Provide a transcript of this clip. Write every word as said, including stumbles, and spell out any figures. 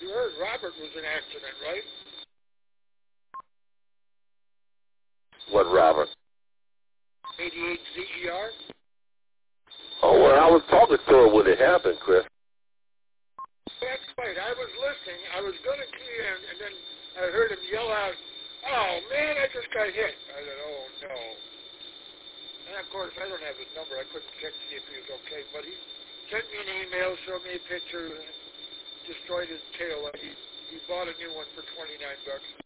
You heard Robert was in an accident, right? What Robert? eighty-eight Z E R? Oh, well, I was talking to her when it happened, Chris. That's right. I was listening. I was going to key in, and then I heard him yell out, "Oh, man, I just got hit." I said, "Oh, no." And, of course, I don't have his number. I couldn't check to see if he was okay. But he sent me an email, showed me a picture, and destroyed his tail. He, he bought a new one for twenty-nine bucks.